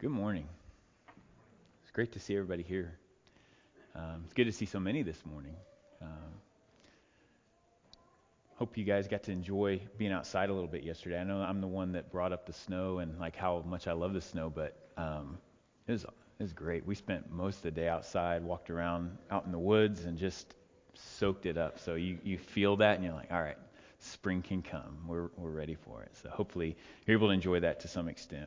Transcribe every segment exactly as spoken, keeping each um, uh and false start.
Good morning. It's great to see everybody here. Um, it's good to see so many this morning. Um, hope you guys got to enjoy being outside a little bit yesterday. I know I'm the one that brought up the snow and like how much I love the snow, but um, it was it was great. We spent most of the day outside, walked around out in the woods, and just soaked it up. So you, you feel that, and you're like, all right, spring can come. We're we're ready for it. So hopefully you're able to enjoy that to some extent.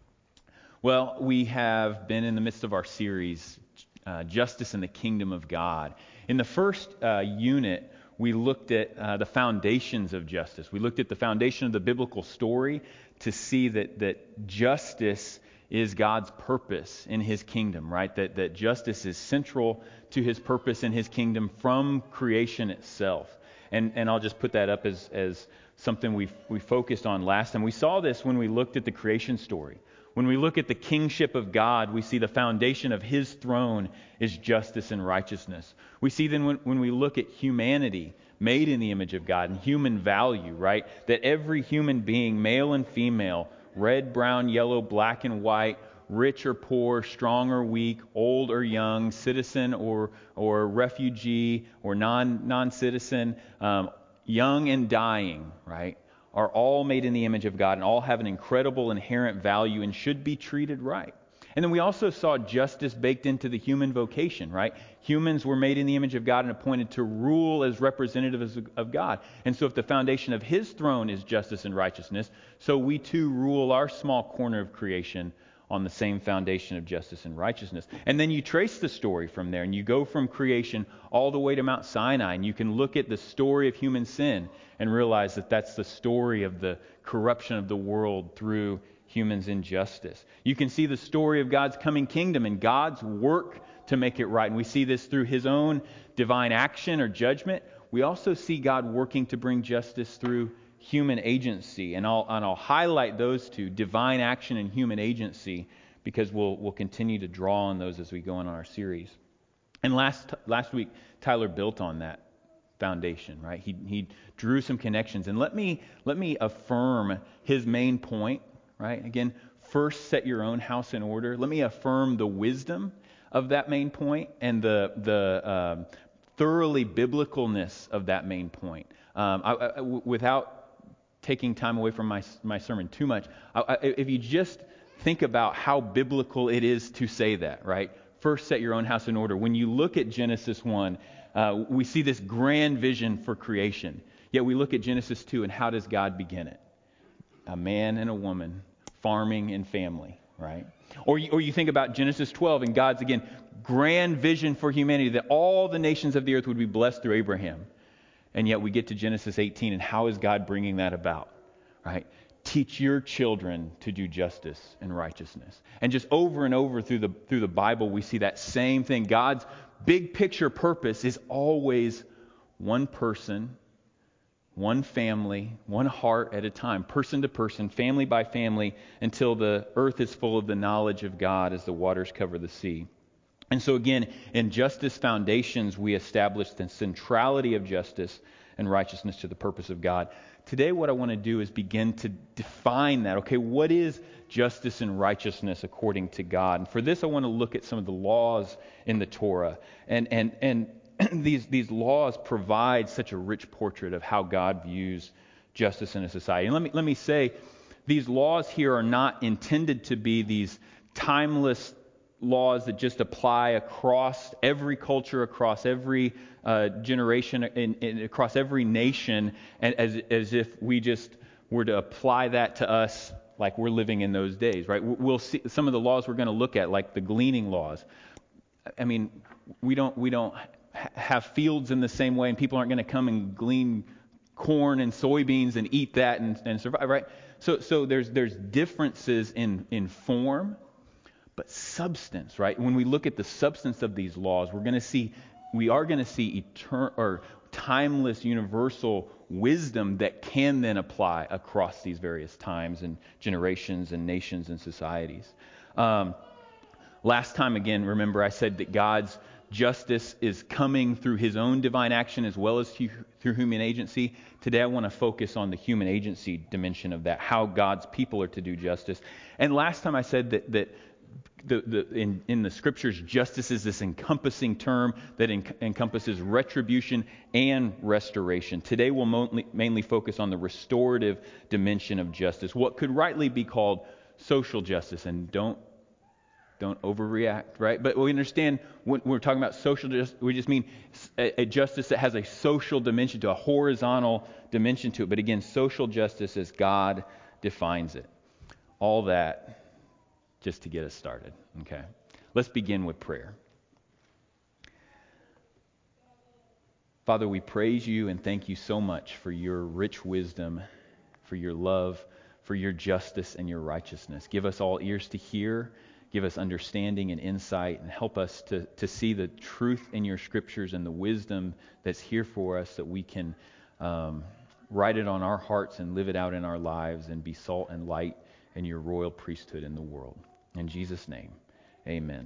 Well, we have been in the midst of our series, uh, Justice in the Kingdom of God. In the first uh, unit, we looked at uh, the foundations of justice. We looked at the foundation of the biblical story to see that, that justice is God's purpose in His kingdom, right? That, that justice is central to His purpose in His kingdom from creation itself. And, and I'll just put that up as, as something we we focused on last time. We saw this when we looked at the creation story. When we look at the kingship of God, we see the foundation of His throne is justice and righteousness. We see then when, when we look at humanity made in the image of God and human value, right? That every human being, male and female, red, brown, yellow, black and white, rich or poor, strong or weak, old or young, citizen or or refugee or non non-citizen, um, young and dying, right? Are all made in the image of God and all have an incredible inherent value and should be treated right. And then we also saw justice baked into the human vocation, right? Humans were made in the image of God and appointed to rule as representatives of God. And so if the foundation of His throne is justice and righteousness, so we too rule our small corner of creation on the same foundation of justice and righteousness. And then you trace the story from there, and you go from creation all the way to Mount Sinai, and you can look at the story of human sin and realize that that's the story of the corruption of the world through humans' injustice. You can see the story of God's coming kingdom and God's work to make it right. And we see this through His own divine action or judgment. We also see God working to bring justice through human agency, and I'll and I'll highlight those two, divine action and human agency, because we'll we'll continue to draw on those as we go on our series. And last last week, Tyler built on that foundation, right? He he drew some connections, and let me let me affirm his main point, right? Again, first set your own house in order. Let me affirm the wisdom of that main point and the the uh, thoroughly biblicalness of that main point. Um, I, I, without taking time away from my my sermon too much, I, I, if you just think about how biblical it is to say that, right? First, set your own house in order. When you look at Genesis one, uh, we see this grand vision for creation. Yet we look at Genesis two, and how does God begin it? A man and a woman farming and family, right? Or you, or you think about Genesis twelve, and God's, again, grand vision for humanity, that all the nations of the earth would be blessed through Abraham. And yet we get to Genesis eighteen, and how is God bringing that about? Right? Teach your children to do justice and righteousness. And just over and over through the through the Bible, we see that same thing. God's big picture purpose is always one person, one family, one heart at a time, person to person, family by family, until the earth is full of the knowledge of God as the waters cover the sea. And so again, in Justice Foundations, we establish the centrality of justice and righteousness to the purpose of God. Today, what I want to do is begin to define that. Okay, what is justice and righteousness according to God? And for this, I want to look at some of the laws in the Torah. And and and these these laws provide such a rich portrait of how God views justice in a society. And let me let me say, these laws here are not intended to be these timeless laws that just apply across every culture, across every uh, generation, in, in, across every nation, and as as if we just were to apply that to us like we're living in those days, right? We'll see some of the laws we're going to look at, like the gleaning laws. I mean, we don't we don't ha- have fields in the same way, and people aren't going to come and glean corn and soybeans and eat that and, and survive, right? So so there's there's differences in in form. But substance, right? When we look at the substance of these laws, we're going to see, we are going to see eternal or timeless, universal wisdom that can then apply across these various times and generations and nations and societies. Um, last time, again, remember I said that God's justice is coming through His own divine action as well as hu- through human agency. Today I want to focus on the human agency dimension of that, how God's people are to do justice. And last time I said that that the, the, in, in the scriptures, justice is this encompassing term that en- encompasses retribution and restoration. Today we'll mo- mainly focus on the restorative dimension of justice, what could rightly be called social justice. And don't don't overreact, right? But we understand when we're talking about social justice, we just mean a, a justice that has a social dimension to a horizontal dimension to it. But again, social justice as God defines it. All that just to get us started, okay? Let's begin with prayer. Father, we praise you and thank you so much for your rich wisdom, for your love, for your justice and your righteousness. Give us all ears to hear, give us understanding and insight, and help us to, to see the truth in your scriptures and the wisdom that's here for us, that we can um, write it on our hearts and live it out in our lives and be salt and light in your royal priesthood in the world. In Jesus' name, amen.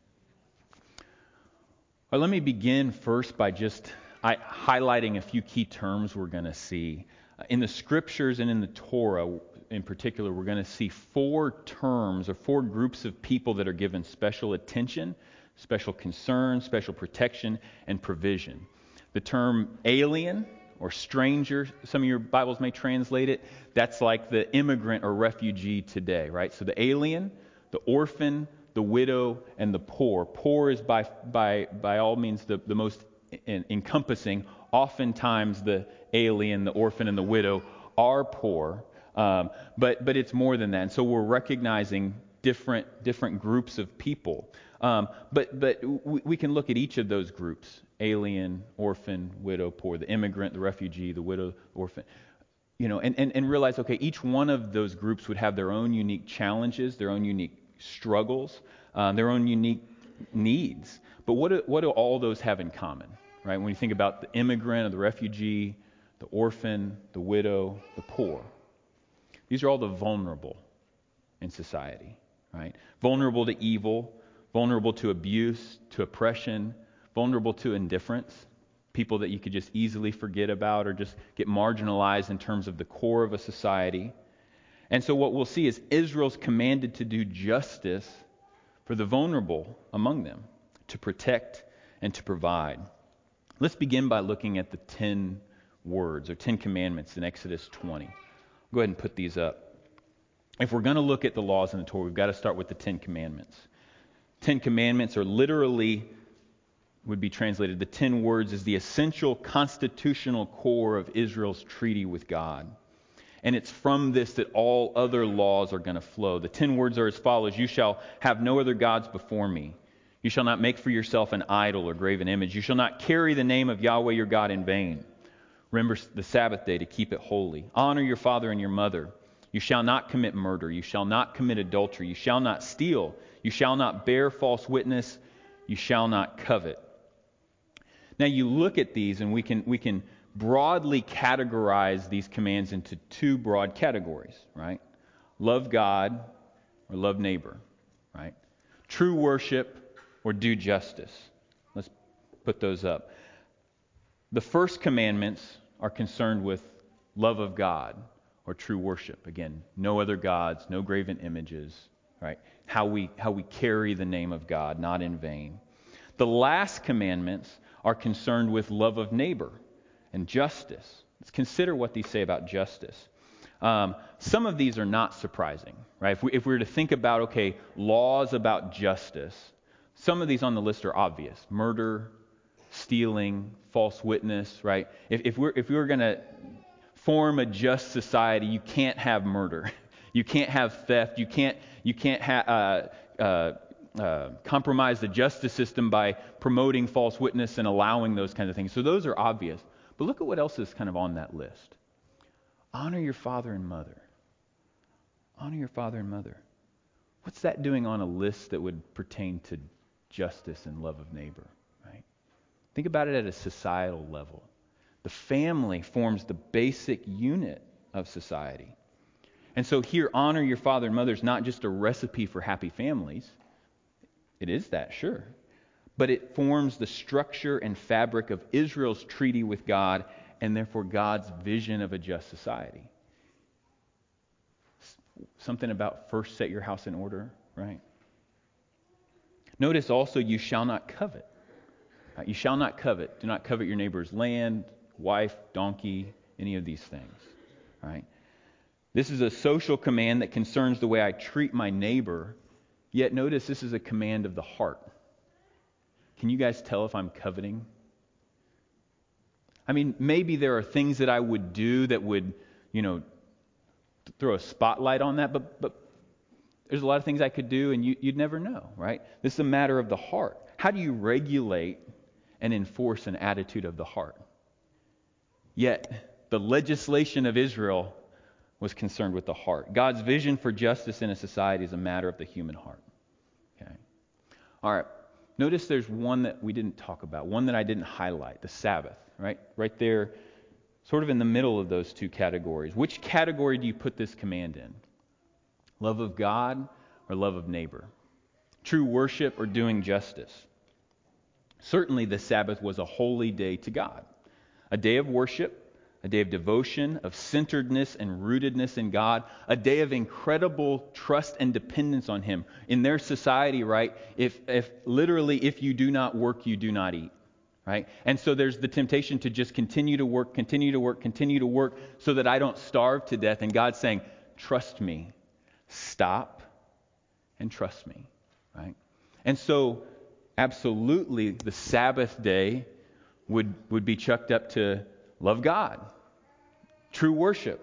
Well, let me begin first by just I, highlighting a few key terms we're going to see. In the scriptures and in the Torah in particular, we're going to see four terms or four groups of people that are given special attention, special concern, special protection, and provision. The term alien or stranger, some of your Bibles may translate it, that's like the immigrant or refugee today, right? So the alien, the orphan, the widow, and the poor. Poor is by by by all means the, the most en- encompassing. Oftentimes the alien, the orphan, and the widow are poor, um, but but it's more than that. And so we're recognizing different different groups of people. Um, but but we, we can look at each of those groups: alien, orphan, widow, poor, the immigrant, the refugee, the widow, orphan. You know, and, and, and realize, okay, each one of those groups would have their own unique challenges, their own unique struggles, uh, their own unique needs. But what do, what do all those have in common, right? When you think about the immigrant or the refugee, the orphan, the widow, the poor, these are all the vulnerable in society, right? Vulnerable to evil, vulnerable to abuse, to oppression, vulnerable to indifference. People that you could just easily forget about or just get marginalized in terms of the core of a society. And so what we'll see is Israel's commanded to do justice for the vulnerable among them, to protect and to provide. Let's begin by looking at the ten words or ten commandments in Exodus twenty. Go ahead and put these up. If we're going to look at the laws in the Torah, we've got to start with the Ten Commandments. Ten Commandments are literally, would be translated, the ten words is the essential constitutional core of Israel's treaty with God. And it's from this that all other laws are going to flow. The ten words are as follows: you shall have no other gods before me. You shall not make for yourself an idol or graven image. You shall not carry the name of Yahweh your God in vain. Remember the Sabbath day to keep it holy. Honor your father and your mother. You shall not commit murder. You shall not commit adultery. You shall not steal. You shall not bear false witness. You shall not covet. Now you look at these and we can we can broadly categorize these commands into two broad categories, right? Love God or love neighbor, right? True worship or do justice. Let's put those up. The first commandments are concerned with love of God or true worship. Again, no other gods, no graven images, right? How we how we carry the name of God, not in vain. The last commandments are concerned with love of neighbor and justice. Let's consider what these say about justice. Um, some of these are not surprising, right? If we, if we were to think about, okay, laws about justice, some of these on the list are obvious. Murder, stealing, false witness, right? If, if we're if we were going to form a just society, you can't have murder, you can't have theft, you can't you can't have uh, uh, uh, compromise the justice system by promoting false witness and allowing those kinds of things. So those are obvious. But look at what else is kind of on that list. Honor your father and mother. Honor your father and mother. What's that doing on a list that would pertain to justice and love of neighbor, right? Think about it at a societal level. The family forms the basic unit of society. And so here, honor your father and mother is not just a recipe for happy families. It is that, sure. But it forms the structure and fabric of Israel's treaty with God and therefore God's vision of a just society. Something about first set your house in order, right? Notice also, you shall not covet. Right? You shall not covet. Do not covet your neighbor's land, wife, donkey, any of these things. Right? This is a social command that concerns the way I treat my neighbor. Yet notice this is a command of the heart. Can you guys tell if I'm coveting? I mean, maybe there are things that I would do that would, you know, throw a spotlight on that, but but there's a lot of things I could do and you, you'd never know, right? This is a matter of the heart. How do you regulate and enforce an attitude of the heart? Yet, the legislation of Israel was concerned with the heart. God's vision for justice in a society is a matter of the human heart. Okay. All right. Notice there's one that we didn't talk about, one that I didn't highlight, the Sabbath, right? Right there, sort of in the middle of those two categories. Which category do you put this command in? Love of God or love of neighbor? True worship or doing justice? Certainly the Sabbath was a holy day to God. A day of worship, a day of devotion, of centeredness and rootedness in God, a day of incredible trust and dependence on Him. In their society, right, if, if literally if you do not work, you do not eat, right? And so there's the temptation to just continue to work, continue to work, continue to work so that I don't starve to death. And God's saying, trust me, stop and trust me, right? And so absolutely the Sabbath day would, would be chucked up to love God. True worship.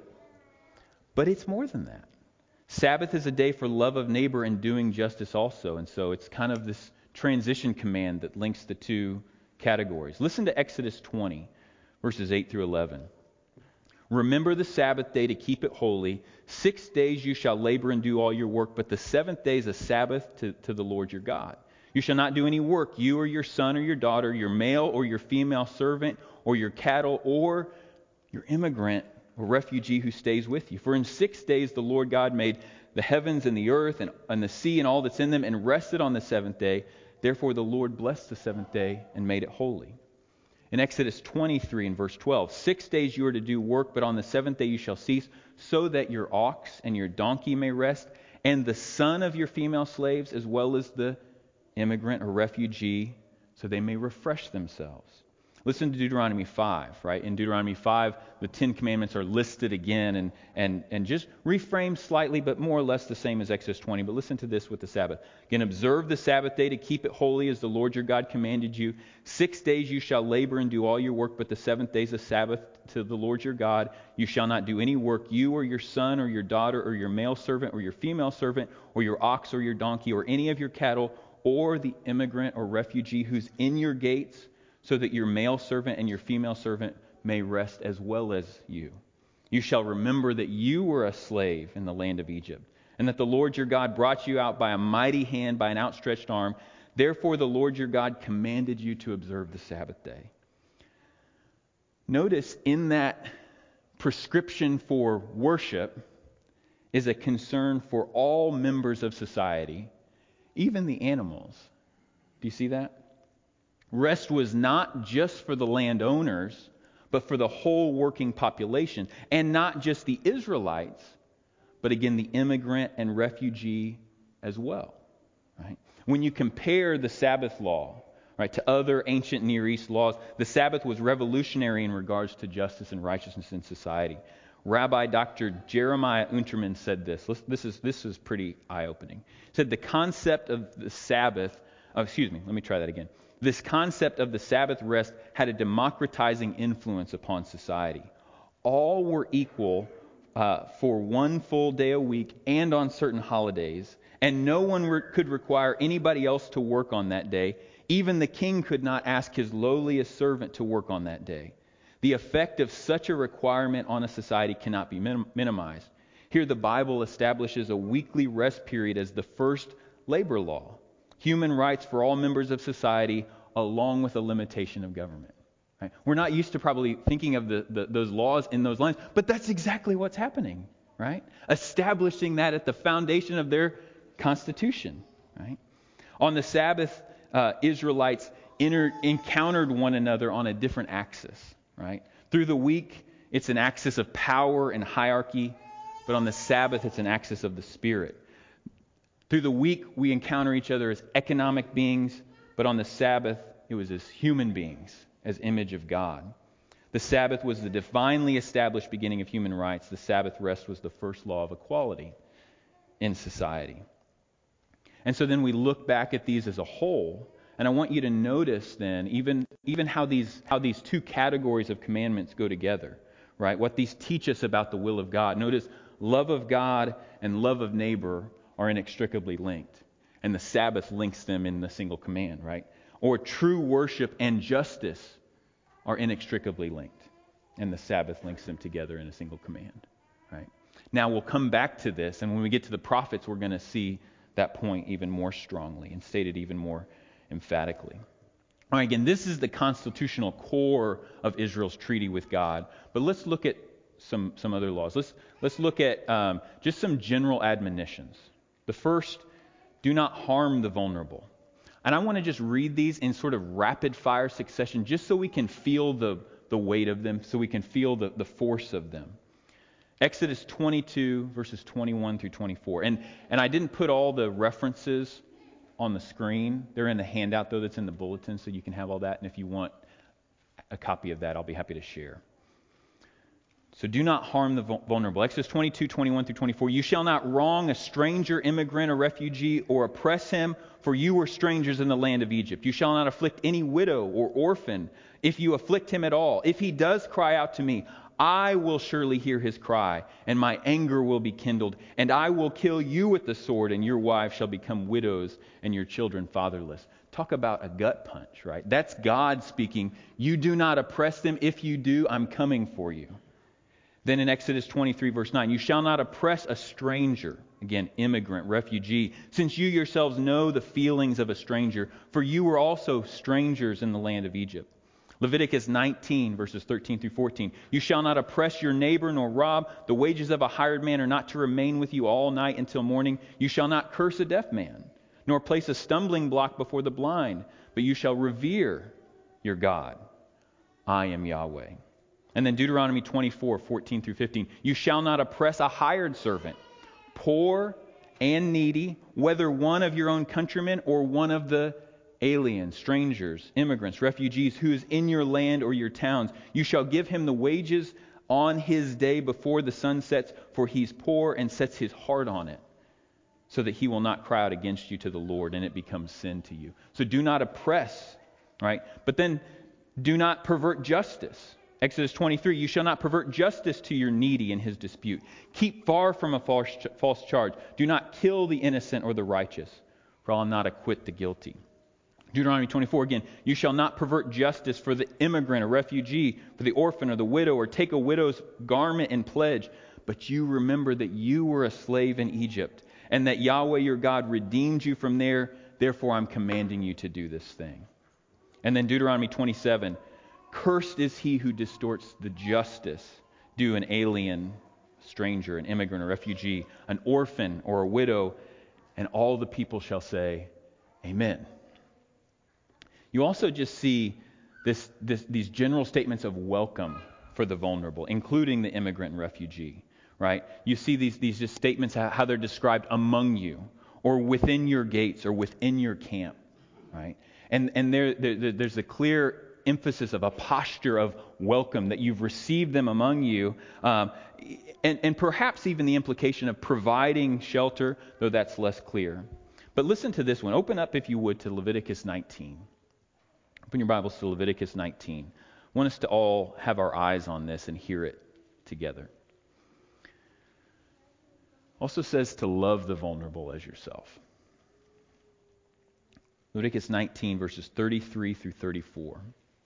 But it's more than that. Sabbath is a day for love of neighbor and doing justice also. And so it's kind of this transition command that links the two categories. Listen to Exodus twenty, verses eight through eleven. Remember the Sabbath day to keep it holy. Six days you shall labor and do all your work, but the seventh day is a Sabbath to, to the Lord your God. You shall not do any work, you or your son or your daughter, your male or your female servant, or your cattle, or your immigrant or refugee who stays with you. For in six days the Lord God made the heavens and the earth and, and the sea and all that's in them, and rested on the seventh day. Therefore the Lord blessed the seventh day and made it holy. In Exodus twenty-three and verse twelve, six days you are to do work, but on the seventh day you shall cease, so that your ox and your donkey may rest, and the son of your female slaves, as well as the immigrant or refugee, so they may refresh themselves. Listen to Deuteronomy five, right? In Deuteronomy five, the Ten Commandments are listed again and, and, and just reframed slightly, but more or less the same as Exodus twenty. But listen to this with the Sabbath. Again, observe the Sabbath day to keep it holy as the Lord your God commanded you. Six days you shall labor and do all your work, but the seventh day is a Sabbath to the Lord your God. You shall not do any work, you or your son or your daughter or your male servant or your female servant or your ox or your donkey or any of your cattle or the immigrant or refugee who's in your gates, so that your male servant and your female servant may rest as well as you. You shall remember that you were a slave in the land of Egypt, and that the Lord your God brought you out by a mighty hand, by an outstretched arm. Therefore the Lord your God commanded you to observe the Sabbath day. Notice in that prescription for worship is a concern for all members of society, even the animals. Do you see that? Rest was not just for the landowners, but for the whole working population. And not just the Israelites, but again, the immigrant and refugee as well. Right? When you compare the Sabbath law, right, to other ancient Near East laws, the Sabbath was revolutionary in regards to justice and righteousness in society. Rabbi Doctor Jeremiah Unterman said this. This is, this is pretty eye-opening. He said the concept of the Sabbath, oh, excuse me, let me try that again. This concept of the Sabbath rest had a democratizing influence upon society. All were equal uh, for one full day a week and on certain holidays, and no one re- could require anybody else to work on that day. Even the king could not ask his lowliest servant to work on that day. The effect of such a requirement on a society cannot be minim- minimized. Here the Bible establishes a weekly rest period as the first labor law. Human rights for all members of society, along with a limitation of government. Right? We're not used to probably thinking of the, the, those laws in those lines, but that's exactly what's happening, right? Establishing that at the foundation of their constitution, right? On the Sabbath, uh, Israelites entered, encountered one another on a different axis, right? Through the week, it's an axis of power and hierarchy, but on the Sabbath, it's an axis of the Spirit. Through the week, we encounter each other as economic beings, but on the Sabbath, it was as human beings, as image of God. The Sabbath was the divinely established beginning of human rights. The Sabbath rest was the first law of equality in society. And so then we look back at these as a whole, and I want you to notice then even, even how these how these two categories of commandments go together, right? What these teach us about the will of God. Notice love of God and love of neighbor are inextricably linked, and the Sabbath links them in the single command, right? Or true worship and justice are inextricably linked, and the Sabbath links them together in a single command, right? Now we'll come back to this, and when we get to the prophets, we're going to see that point even more strongly and stated even more emphatically. All right, again, this is the constitutional core of Israel's treaty with God, but let's look at some, some other laws. Let's, let's look at um, just some general admonitions. The first, do not harm the vulnerable. And I want to just read these in sort of rapid fire succession just so we can feel the, the weight of them, so we can feel the, the force of them. Exodus twenty-two, verses twenty-one through twenty-four. And, and I didn't put all the references on the screen. They're in the handout, though, that's in the bulletin, so you can have all that. And if you want a copy of that, I'll be happy to share. So do not harm the vulnerable. Exodus twenty-two, twenty-one through twenty-four. You shall not wrong a stranger, immigrant, or refugee, or oppress him, for you were strangers in the land of Egypt. You shall not afflict any widow or orphan, if you afflict him at all. If he does cry out to me, I will surely hear his cry, and my anger will be kindled, and I will kill you with the sword, and your wives shall become widows, and your children fatherless. Talk about a gut punch, right? That's God speaking. You do not oppress them. If you do, I'm coming for you. Then in Exodus twenty-three, verse nine, you shall not oppress a stranger, again, immigrant, refugee, since you yourselves know the feelings of a stranger, for you were also strangers in the land of Egypt. Leviticus nineteen, verses thirteen through fourteen, you shall not oppress your neighbor nor rob. The wages of a hired man are not to remain with you all night until morning. You shall not curse a deaf man, nor place a stumbling block before the blind, but you shall revere your God. I am Yahweh. And then Deuteronomy twenty-four, fourteen through fifteen. You shall not oppress a hired servant, poor and needy, whether one of your own countrymen or one of the aliens, strangers, immigrants, refugees, who is in your land or your towns. You shall give him the wages on his day before the sun sets, for he's poor and sets his heart on it, so that he will not cry out against you to the Lord, and it becomes sin to you. So do not oppress, right? But then do not pervert justice. Exodus twenty-three, you shall not pervert justice to your needy in his dispute. Keep far from a false, false charge. Do not kill the innocent or the righteous, for I'll not acquit the guilty. Deuteronomy twenty-four again, you shall not pervert justice for the immigrant or refugee, for the orphan or the widow, or take a widow's garment in pledge. But you remember that you were a slave in Egypt, and that Yahweh your God redeemed you from there. Therefore I'm commanding you to do this thing. And then Deuteronomy twenty-seven, cursed is he who distorts the justice due an alien, stranger, an immigrant or refugee, an orphan or a widow, and all the people shall say, Amen. You also just see this, this, these general statements of welcome for the vulnerable, including the immigrant and refugee, right? You see these, these just statements, how, how they're described among you, or within your gates, or within your camp, right? And, and there, there, there's a clear emphasis of a posture of welcome, that you've received them among you, um, and, and perhaps even the implication of providing shelter, though that's less clear. But listen to this one. Open up, if you would, to Leviticus nineteen. Open your Bibles to Leviticus nineteen. I want us to all have our eyes on this and hear it together. Also says to love the vulnerable as yourself. Leviticus nineteen, verses thirty-three through thirty-four.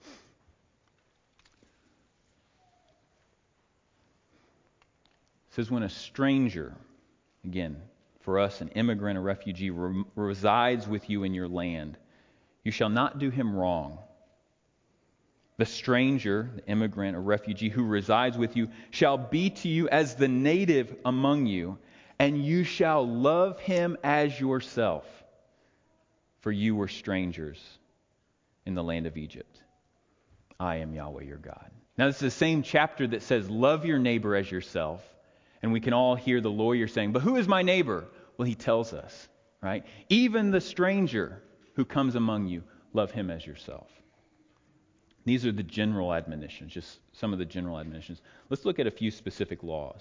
It says, when a stranger, again, for us, an immigrant or refugee, re- resides with you in your land, you shall not do him wrong. The stranger, the immigrant or refugee who resides with you shall be to you as the native among you, and you shall love him as yourself, for you were strangers in the land of Egypt. I am Yahweh your God. Now, this is the same chapter that says, love your neighbor as yourself. And we can all hear the lawyer saying, but who is my neighbor? Well, he tells us. right? Even the stranger who comes among you, love him as yourself. These are the general admonitions, just some of the general admonitions. Let's look at a few specific laws.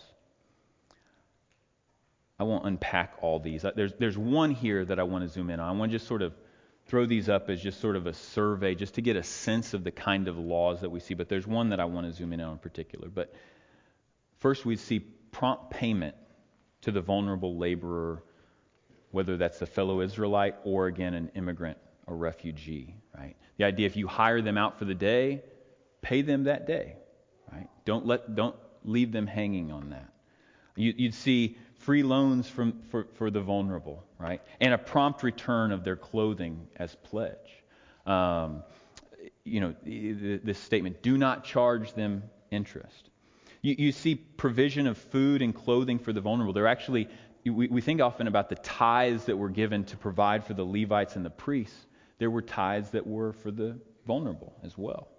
I won't unpack all these. There's, there's one here that I want to zoom in on. I want to just sort of throw these up as just sort of a survey, just to get a sense of the kind of laws that we see. But there's one that I want to zoom in on in particular. But first, we see prompt payment to the vulnerable laborer, whether that's a fellow Israelite or, again, an immigrant or refugee, right? The idea, if you hire them out for the day, pay them that day, right? Don't let, don't leave them hanging on that. You, you'd see free loans from, for, for the vulnerable, right? And a prompt return of their clothing as pledge. Um, you know, this statement, do not charge them interest. You, you see provision of food and clothing for the vulnerable. They're actually, we, we think often about the tithes that were given to provide for the Levites and the priests. There were tithes that were for the vulnerable as well.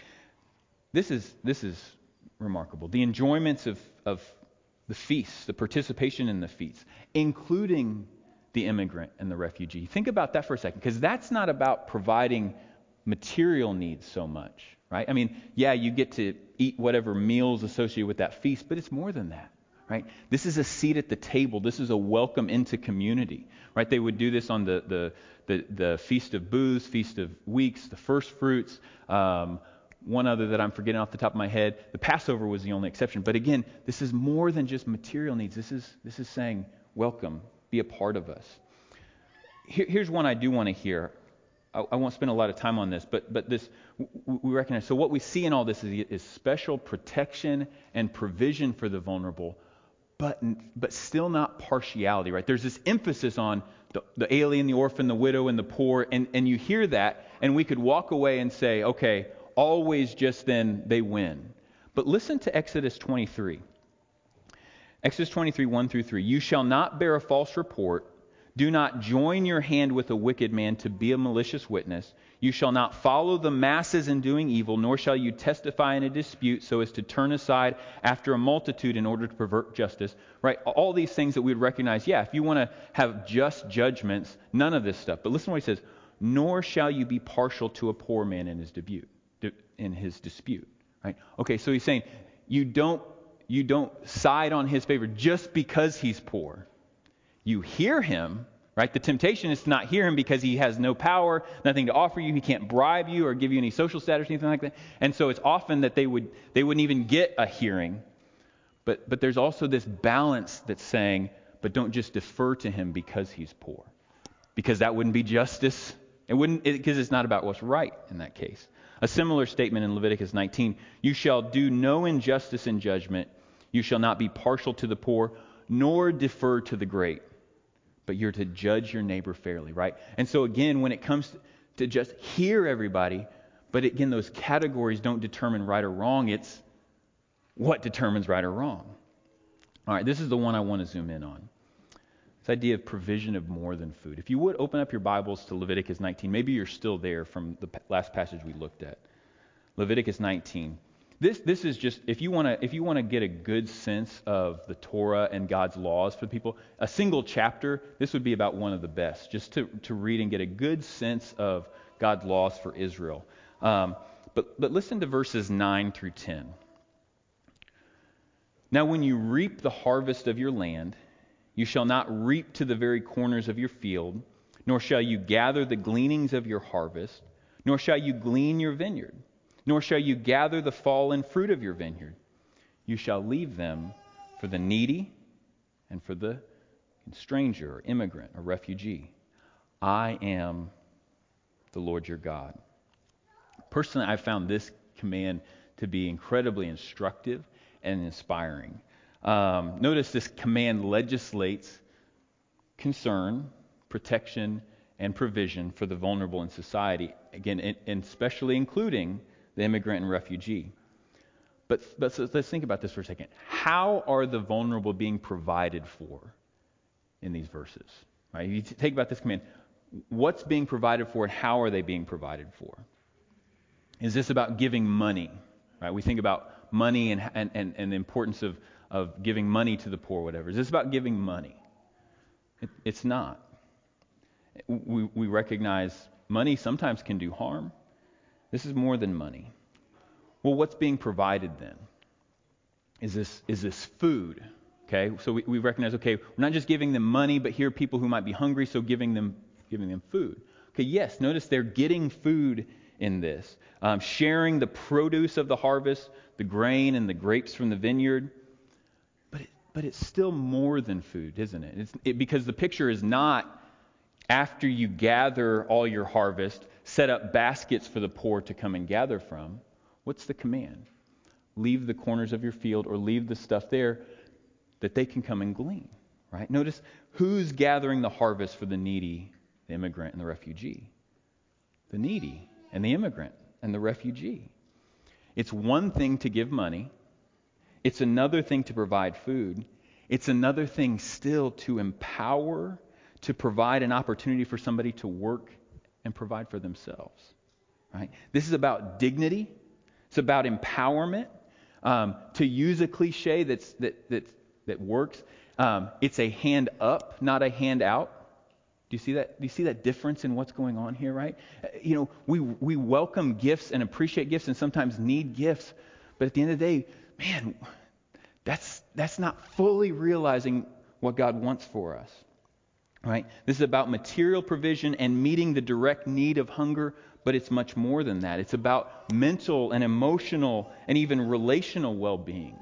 This is this is remarkable. The enjoyments of, of the feasts, the participation in the feasts, including the immigrant and the refugee. Think about that for a second, because that's not about providing material needs so much, right? I mean, yeah, you get to eat whatever meals associated with that feast, but it's more than that, right? This is a seat at the table. This is a welcome into community, right? They would do this on the the the, the Feast of Booths, Feast of Weeks, the First Fruits. Um, one other that I'm forgetting off the top of my head. The Passover was the only exception. But again, this is more than just material needs. This is this is saying, welcome, be a part of us. Here, here's one I do want to hear. I, I won't spend a lot of time on this, but but this we recognize. So what we see in all this is, is special protection and provision for the vulnerable, but but still not partiality, right? There's this emphasis on the, the alien, the orphan, the widow, and the poor, and, and you hear that, and we could walk away and say, okay, always just then they win. But listen to Exodus twenty-three. Exodus twenty-three, one through three. You shall not bear a false report. Do not join your hand with a wicked man to be a malicious witness. You shall not follow the masses in doing evil, nor shall you testify in a dispute so as to turn aside after a multitude in order to pervert justice. Right? All these things that we would recognize, yeah, if you want to have just judgments, none of this stuff. But listen to what he says. Nor shall you be partial to a poor man in his debut, in his dispute. Right? Okay, so he's saying you don't you don't side on his favor just because he's poor. You hear him, right? The temptation is to not hear him because he has no power, nothing to offer you. He can't bribe you or give you any social status or anything like that. And so it's often that they would they wouldn't even get a hearing. But but there's also this balance that's saying, but don't just defer to him because he's poor, because that wouldn't be justice. It wouldn't, because it, it's not about what's right in that case. A similar statement in Leviticus nineteen: you shall do no injustice in judgment. You shall not be partial to the poor, nor defer to the great. But you're to judge your neighbor fairly, right? And so again, when it comes to just hear everybody, but again, those categories don't determine right or wrong. It's what determines right or wrong. All right, this is the one I want to zoom in on. This idea of provision of more than food. If you would open up your Bibles to Leviticus nineteen. Maybe you're still there from the last passage we looked at. Leviticus nineteen. This this is just, if you want to if you want to get a good sense of the Torah and God's laws for the people, a single chapter, this would be about one of the best, just to, to read and get a good sense of God's laws for Israel. Um, but but listen to verses nine through ten. Now when you reap the harvest of your land, you shall not reap to the very corners of your field, nor shall you gather the gleanings of your harvest, nor shall you glean your vineyard. Nor shall you gather the fallen fruit of your vineyard. You shall leave them for the needy and for the stranger or immigrant or refugee. I am the Lord your God. Personally, I found this command to be incredibly instructive and inspiring. Um, notice this command legislates concern, protection, and provision for the vulnerable in society. Again, and, and especially including the immigrant and refugee. But, but so let's think about this for a second. How are the vulnerable being provided for in these verses? Right? You take about this command. What's being provided for and how are they being provided for? Is this about giving money? Right? We think about money and, and, and, and the importance of, of giving money to the poor, whatever. Is this about giving money? It, it's not. We, we recognize money sometimes can do harm. This is more than money. Well, what's being provided then? Is this is this food? Okay, so we, we recognize, okay, we're not just giving them money, but here are people who might be hungry, so giving them giving them food. Okay, yes, notice they're getting food in this. Um, sharing the produce of the harvest, the grain and the grapes from the vineyard. But it, but it's still more than food, isn't it? It's, it? Because the picture is not after you gather all your harvest, set up baskets for the poor to come and gather from. What's the command? Leave the corners of your field or leave the stuff there that they can come and glean, right? Notice who's gathering the harvest for the needy, the immigrant and the refugee. The needy and the immigrant and the refugee. It's one thing to give money. It's another thing to provide food. It's another thing still to empower, to provide an opportunity for somebody to work and provide for themselves, right? This is about dignity. It's about empowerment. Um, to use a cliche that's, that, that, that works, um, it's a hand up, not a hand out. Do you see that? Do you see that difference in what's going on here, right? You know, we we welcome gifts and appreciate gifts and sometimes need gifts, but at the end of the day, man, that's that's not fully realizing what God wants for us, right? This is about material provision and meeting the direct need of hunger, but it's much more than that. It's about mental and emotional and even relational well-being.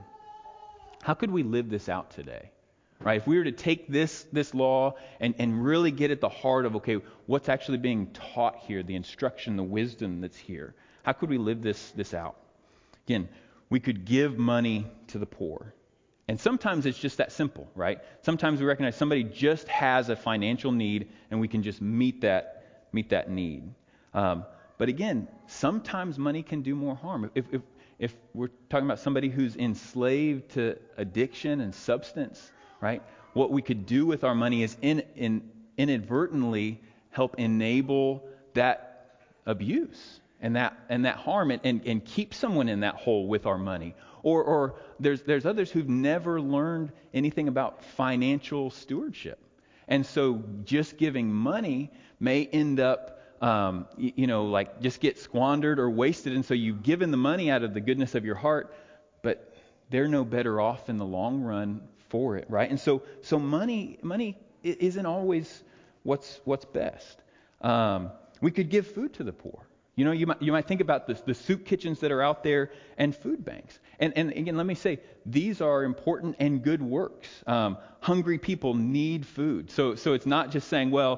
How could we live this out today? Right? If we were to take this this law and, and really get at the heart of, okay, what's actually being taught here, the instruction, the wisdom that's here, how could we live this this out? Again, we could give money to the poor. And sometimes it's just that simple, right? Sometimes we recognize somebody just has a financial need and we can just meet that meet that need. Um, but again, sometimes money can do more harm. If, if if we're talking about somebody who's enslaved to addiction and substance, right? What we could do with our money is in, in inadvertently help enable that abuse and that and that harm and, and, and keep someone in that hole with our money. Or or there's there's others who've never learned anything about financial stewardship. And so just giving money may end up Um, you, you know, like just get squandered or wasted. And so you've given the money out of the goodness of your heart, but they're no better off in the long run for it, right? And so, so money, money isn't always what's what's best. Um, we could give food to the poor. You know, you might you might think about the the soup kitchens that are out there and food banks. And and again, let me say these are important and good works. Um, hungry people need food. So so it's not just saying, well,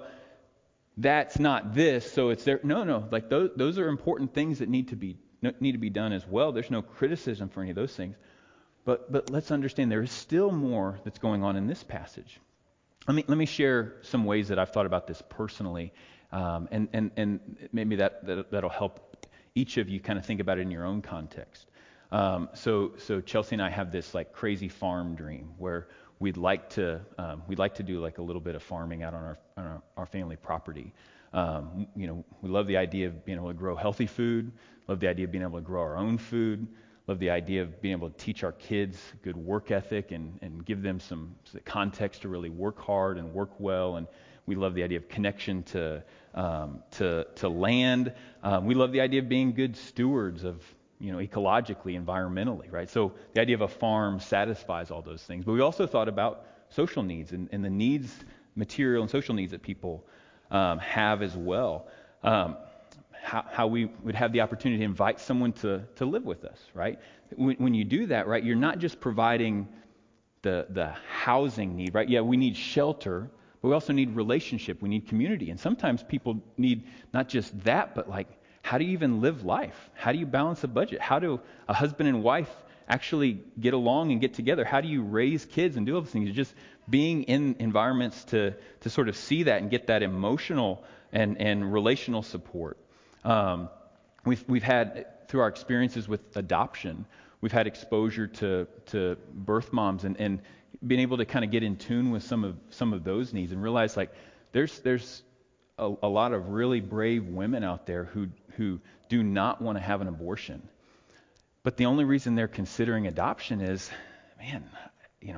that's not this, so it's there. No, no, like those those are important things that need to be need to be done as well. There's no criticism for any of those things. But but let's understand there is still more that's going on in this passage. Let me let me share some ways that I've thought about this personally, um, and and and maybe that, that that'll help each of you kind of think about it in your own context. Um, so so Chelsea and I have this like crazy farm dream where we'd like to um, we'd like to do like a little bit of farming out on our on our, our family property. Um, you know, we love the idea of being able to grow healthy food. Love the idea of being able to grow our own food. Love the idea of being able to teach our kids good work ethic and, and give them some context to really work hard and work well. And we love the idea of connection to um, to to land. Um, we love the idea of being good stewards of, you know, ecologically, environmentally, right? So the idea of a farm satisfies all those things. But we also thought about social needs and, and the needs, material and social needs that people um, have as well. Um, how, how we would have the opportunity to invite someone to to live with us, right? When, when you do that, right, you're not just providing the the housing need, right? Yeah, we need shelter, but we also need relationship. We need community. And sometimes people need not just that, but like, how do you even live life? How do you balance a budget? How do a husband and wife actually get along and get together? How do you raise kids and do all those things? Just being in environments to to sort of see that and get that emotional and, and relational support. Um, we've we've had, through our experiences with adoption, we've had exposure to to birth moms and, and being able to kind of get in tune with some of some of those needs and realize like there's there's a, a lot of really brave women out there who who do not want to have an abortion. But the only reason they're considering adoption is, man, you know,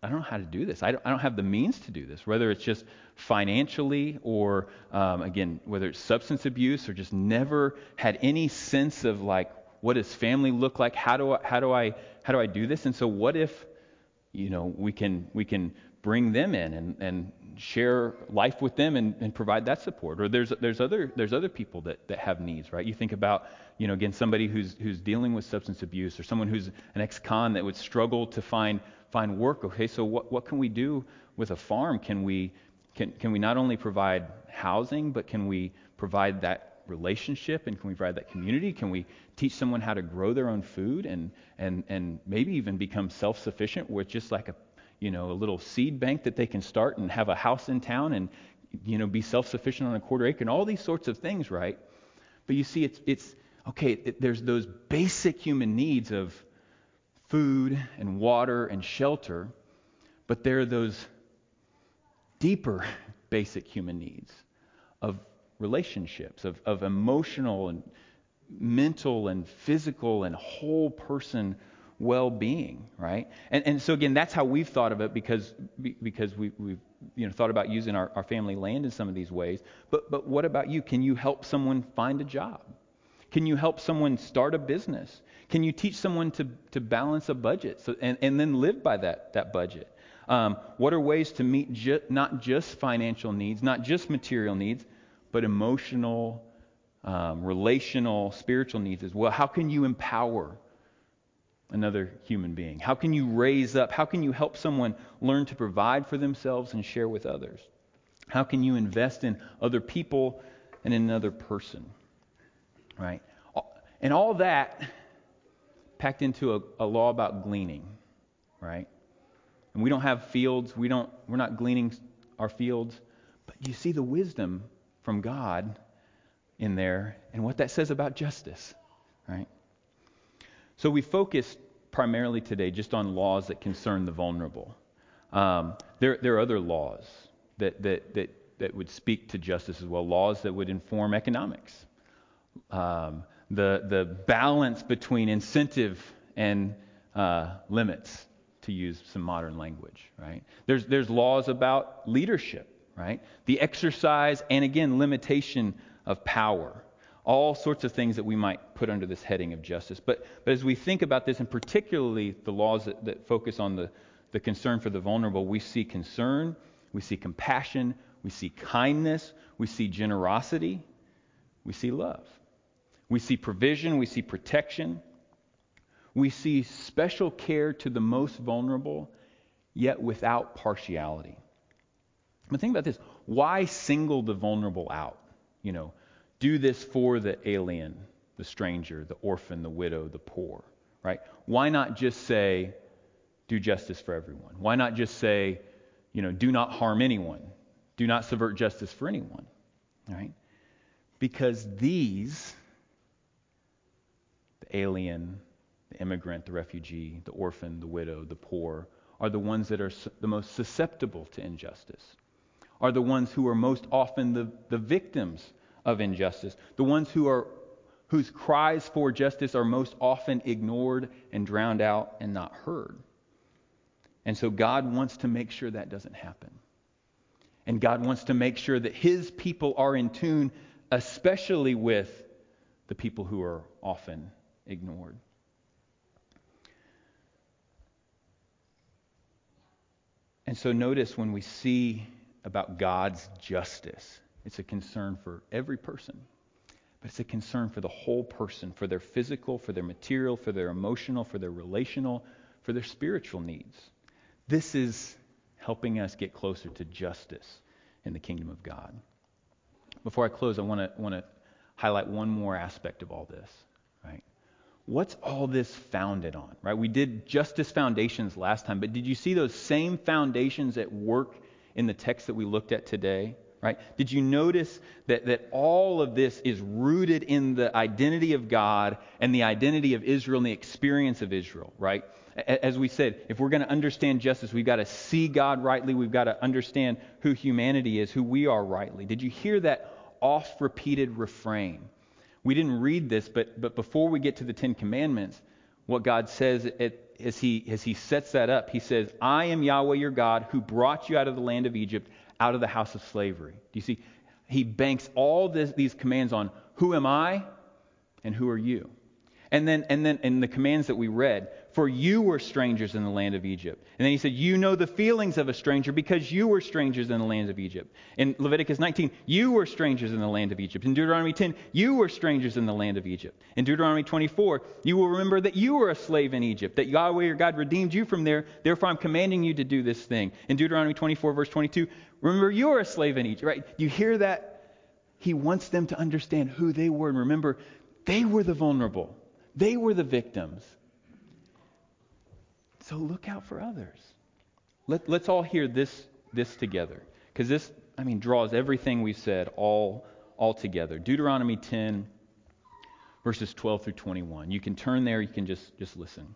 I don't know how to do this. I don't, I don't have the means to do this, whether it's just financially or, um, again, whether it's substance abuse or just never had any sense of like, what does family look like? How do I, how do I, how do I do this? And so what if, you know, we can, we can bring them in and, and share life with them and, and provide that support? Or there's, there's other, there's other people that, that have needs, right? You think about, you know, again, somebody who's, who's dealing with substance abuse or someone who's an ex-con that would struggle to find find work. Okay, so what, what can we do with a farm? Can we can can we not only provide housing, but can we provide that relationship, and can we provide that community? Can we teach someone how to grow their own food and and and maybe even become self-sufficient with just like a you know a little seed bank that they can start and have a house in town and you know be self-sufficient on a quarter acre and all these sorts of things, right? But you see, it's it's okay. It, there's those basic human needs of food and water and shelter, but there are those deeper basic human needs of relationships, of, of emotional and mental and physical and whole person well-being, right? And and so again, that's how we've thought of it because because we, we've you know thought about using our, our family land in some of these ways. But but what about you? Can you help someone find a job? Can you help someone start a business? Can you teach someone to, to balance a budget so, and, and then live by that, that budget? Um, what are ways to meet ju- not just financial needs, not just material needs, but emotional, um, relational, spiritual needs as well? How can you empower another human being? How can you raise up? How can you help someone learn to provide for themselves and share with others? How can you invest in other people and in another person? Right? And all that packed into a, a law about gleaning, right? And we don't have fields. We don't, we're not gleaning our fields. But you see the wisdom from God in there and what that says about justice, right? So we focused primarily today just on laws that concern the vulnerable. Um, there, there are other laws that, that, that, that would speak to justice as well, laws that would inform economics. Um, the the balance between incentive and uh, limits, to use some modern language, right? There's there's laws about leadership, right? The exercise and again limitation of power, all sorts of things that we might put under this heading of justice. But but as we think about this, and particularly the laws that, that focus on the the concern for the vulnerable, we see concern, we see compassion, we see kindness, we see generosity, we see love. We see provision, we see protection, we see special care to the most vulnerable, yet without partiality. But think about this. Why single the vulnerable out? You know, do this for the alien, the stranger, the orphan, the widow, the poor, right? Why not just say, do justice for everyone? Why not just say, you know, do not harm anyone? Do not subvert justice for anyone, right? Because these, the alien, the immigrant, the refugee, the orphan, the widow, the poor, are the ones that are su- the most susceptible to injustice, are the ones who are most often the, the victims of injustice, the ones who are whose cries for justice are most often ignored and drowned out and not heard. And so God wants to make sure that doesn't happen. And God wants to make sure that His people are in tune, especially with the people who are often ignored. And so notice when we see about God's justice, it's a concern for every person, but it's a concern for the whole person, for their physical, for their material, for their emotional, for their relational, for their spiritual needs. This is helping us get closer to justice in the kingdom of God. Before I close, I want to want to highlight one more aspect of all this, right? What's all this founded on, right? We did justice foundations last time, but did you see those same foundations at work in the text that we looked at today, right? Did you notice that, that all of this is rooted in the identity of God and the identity of Israel and the experience of Israel, right? As we said, if we're going to understand justice, we've got to see God rightly. We've got to understand who humanity is, who we are rightly. Did you hear that oft-repeated refrain? We didn't read this, but but before we get to the Ten Commandments, what God says, it, as he as he sets that up, he says, I am Yahweh your God who brought you out of the land of Egypt, out of the house of slavery. Do you see? He banks all this, these commands on who am I and who are you? And then and then in the commands that we read, for you were strangers in the land of Egypt. And then he said, you know the feelings of a stranger because you were strangers in the land of Egypt. In Leviticus nineteen, you were strangers in the land of Egypt. In Deuteronomy ten, you were strangers in the land of Egypt. In Deuteronomy twenty-four, you will remember that you were a slave in Egypt, that Yahweh your God redeemed you from there. Therefore, I'm commanding you to do this thing. In Deuteronomy twenty-four, verse twenty-two, remember you were a slave in Egypt, right? You hear that? He wants them to understand who they were. And remember, they were the vulnerable. They were the victims. So look out for others. Let, let's all hear this this together. Because this, I mean, draws everything we've said all, all together. Deuteronomy ten, verses twelve through twenty-one. You can turn there, you can just, just listen.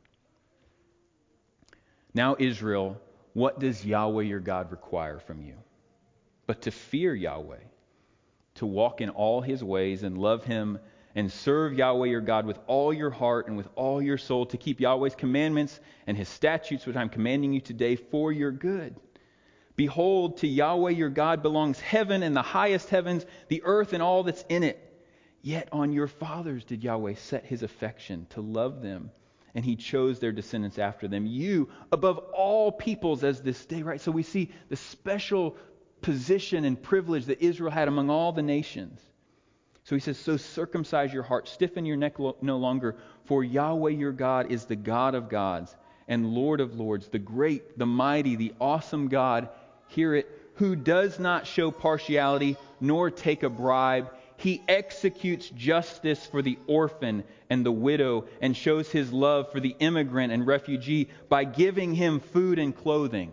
Now, Israel, what does Yahweh your God require from you? But to fear Yahweh, to walk in all his ways and love him and serve Yahweh your God with all your heart and with all your soul, to keep Yahweh's commandments and his statutes, which I'm commanding you today for your good. Behold, to Yahweh your God belongs heaven and the highest heavens, the earth and all that's in it. Yet on your fathers did Yahweh set his affection to love them, and he chose their descendants after them. You above all peoples as this day, right? So we see the special position and privilege that Israel had among all the nations. So he says, so circumcise your heart, stiffen your neck lo- no longer, for Yahweh your God is the God of gods and Lord of lords, the great, the mighty, the awesome God, hear it, who does not show partiality nor take a bribe. He executes justice for the orphan and the widow and shows his love for the immigrant and refugee by giving him food and clothing.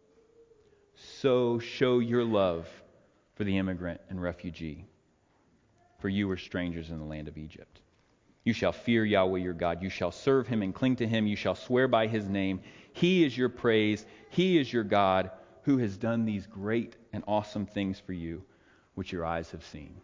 So show your love for the immigrant and refugee. For you were strangers in the land of Egypt. You shall fear Yahweh your God. You shall serve him and cling to him. You shall swear by his name. He is your praise. He is your God who has done these great and awesome things for you, which your eyes have seen.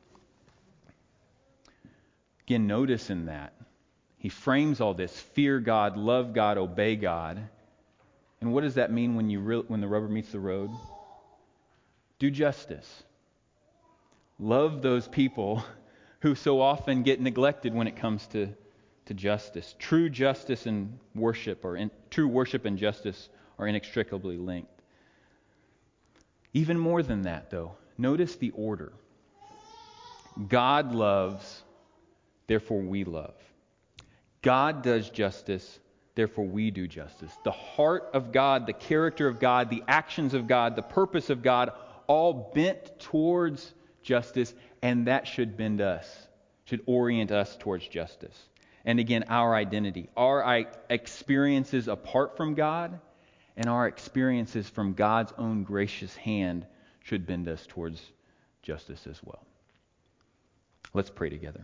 Again, notice in that, he frames all this, fear God, love God, obey God. And what does that mean when you re- when the rubber meets the road? Do justice. Love those people who so often get neglected when it comes to, to justice. True justice and worship, or in, true worship and justice are inextricably linked. Even more than that, though, notice the order. God loves, therefore we love. God does justice, therefore we do justice. The heart of God, the character of God, the actions of God, the purpose of God, all bent towards justice, and that should bend us, should orient us towards justice. And again, our identity, our experiences apart from God, and our experiences from God's own gracious hand should bend us towards justice as well. Let's pray together.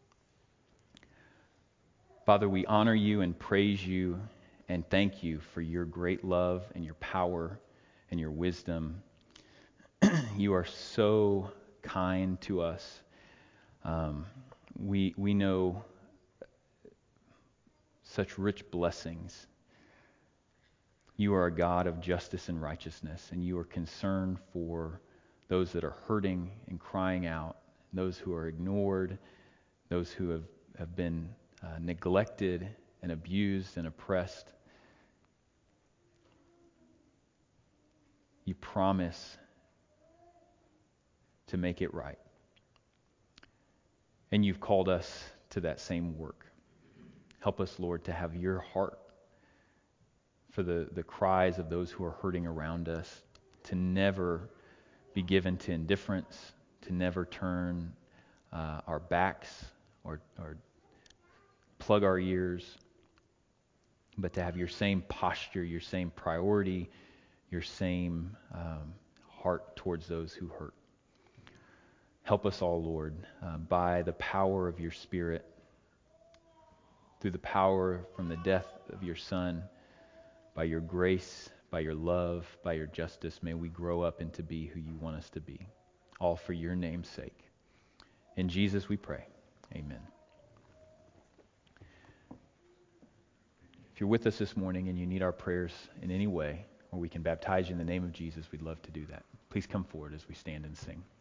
Father, we honor you and praise you and thank you for your great love and your power and your wisdom. You are so kind to us. Um, we we know such rich blessings. You are a God of justice and righteousness, and you are concerned for those that are hurting and crying out, those who are ignored, those who have, have been uh, neglected and abused and oppressed. You promise to make it right. And you've called us to that same work. Help us, Lord, to have your heart for the, the cries of those who are hurting around us, to never be given to indifference, to never turn uh, our backs or, or plug our ears, but to have your same posture, your same priority, your same um, heart towards those who hurt. Help us all, Lord, uh, by the power of your Spirit, through the power from the death of your Son, by your grace, by your love, by your justice, may we grow up into be who you want us to be, all for your name's sake. In Jesus we pray. Amen. If you're with us this morning and you need our prayers in any way, or we can baptize you in the name of Jesus, we'd love to do that. Please come forward as we stand and sing.